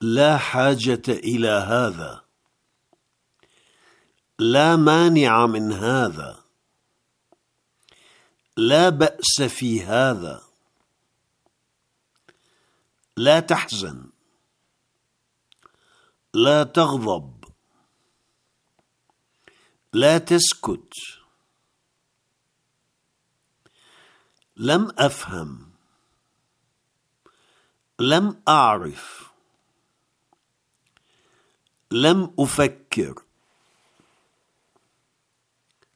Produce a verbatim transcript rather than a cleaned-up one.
لا حاجة إلى هذا. لا مانع من هذا. لا بأس في هذا. لا تحزن. لا تغضب. لا تسكت. لم أفهم. لم أعرف. لم أفكر.